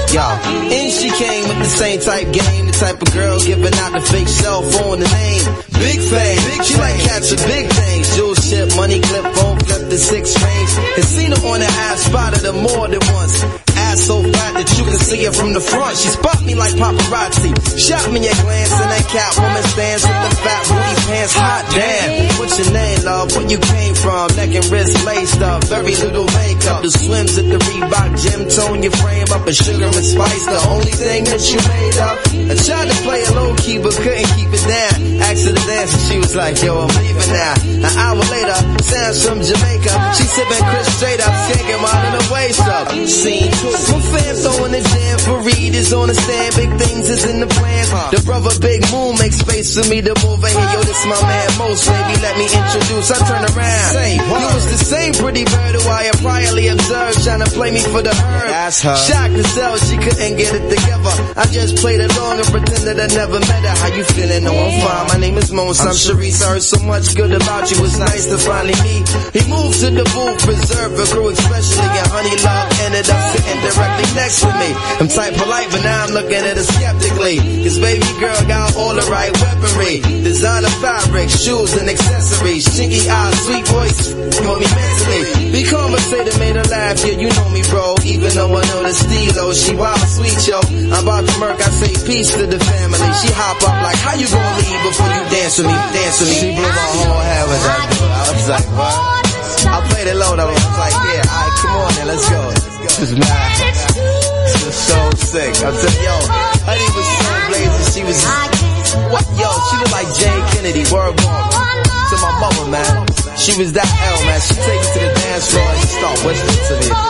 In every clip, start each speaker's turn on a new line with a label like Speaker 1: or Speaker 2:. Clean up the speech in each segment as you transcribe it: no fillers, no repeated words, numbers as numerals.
Speaker 1: Yo, and she came with the same type game, the type of girl giving out the fake cell phone, the name. Big fame, she like catching big things. Jewel ship, money clip, phone flip, the 6 range. And seen her on the ass, spotted her more than once. Ass so fat that you can see her from the front. She spot me like paparazzi. Shot me a glance and that Catwoman stands with the fat booty pants. Hot damn. What's your name, love? Where you came from? Neck and wrist laced up. Very little makeup. The swims at the Reebok gym. Tone your frame up. And sugar and spice. The only thing that you made up. I tried to play it low key but couldn't keep it down. Asked her to dance and she was like, yo, I'm leaving now. An hour later, sounds from Jamaica. She sipping Chris straight up. Skanking while in the waist up. Scene 2. My fam throwing the jam for Reed is on the stand. Big things is in the plan. The brother Big Moon makes space for me to move in here. Yo, this my man Most, baby, let me introduce. I turn around. You was the same pretty bird who I had priorly observed, trying to play me for the herd.
Speaker 2: That's her.
Speaker 1: Shocked to sell, she couldn't get it together. I just played along and pretended I never met her. How you feeling? No, I'm fine. My name is Mons. I'm Sharice. I heard so much good about you. It's nice to finally meet. He moved to the booth, preserve a crew, especially in Honey Love. Ended up sitting directly next to me. I'm type polite, but now I'm looking at her skeptically. Cause baby girl got all the right weaponry. Designer fabric, shoes and accessories. Chinky eyes, sweet voice, for me mentally. Be conversated, made her laugh, yeah, you know me, bro. Even though I know the stilo, she wild sweet, yo. I'm about to murk, I say peace to the family. She hop up like, how you gonna leave before you dance with me, dance with me? She blew my whole head with that, dude. I was like, what? I played it low though. I was like, yeah, alright, come on then, let's go. This is mad. This is so sick. I'm telling yo, honey was so blazing. She was, what? Yo, she looked like Jane Kennedy, word walk. To my mama, man. She was that L, man. She take me to the dance floor and she start whispering to me.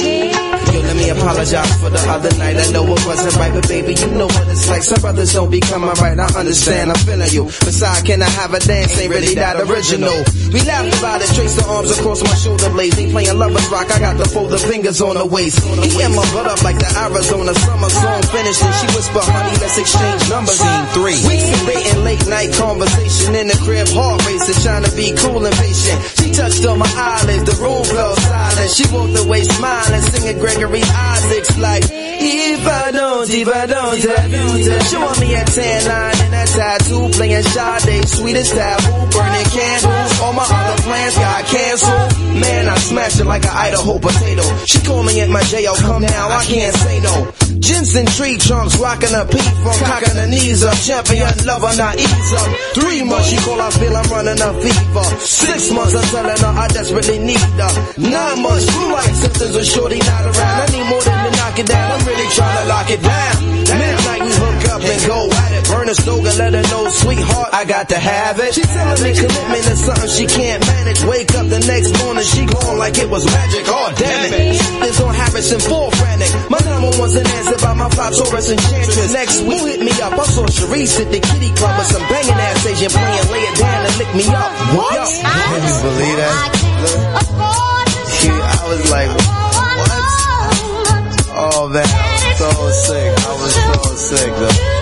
Speaker 1: Yo, let me apologize for the other night. I know it wasn't right, but baby, you know what it's like. Some brothers don't be coming right. I understand, I'm feeling you. Besides, can I have a dance? Ain't really that original. We laughed about it, trace the arms across my shoulder blades. Ain't playing lovers rock, I got the fold of fingers on the waist. He and my butt up like the Arizona summer song finished. And she whispered, honey, let's exchange numbers. Scene 3. Weeks of dating, late night conversation in the crib, heart racing, trying to be cool and patient. She touched on my eyelids, the room fell silent. She walked away smiling, singing Gregory Isaacs like, if I don't have you. She want me a tan line and a tattoo, playing Sade, sweetest taboo, burning candles. All my other plans got canceled. Man, I smashed it like an Idaho potato. She called me at my jail, come now, I can't say no. Jensen tree trunks, rocking a peak from cocking her knees up. Champion lover, not ease up. 3 months, she call, I feel I'm running a fever. 6 months, I'm telling her I desperately need her. 9 months, flu-like symptoms of shorty not around. I need more than to knock it down, I'm really trying to lock it down. Midnight, we hook up and go at it. Burn a stove and let her know, sweetheart, I got to have it. She telling me commitment is something she can't manage. Wake up the next morning, she gone like it was magic. Oh, damn it. This on Harrison, full frantic. My number one's an answer by my fly Taurus enchantress. Next week, hit me up. I saw Sharice at the kitty club with some banging ass Asian playing Lay It Down and Lick Me Up. What? Yo, can you believe that? I was like, what? Oh man, I was so sick. I was so sick though.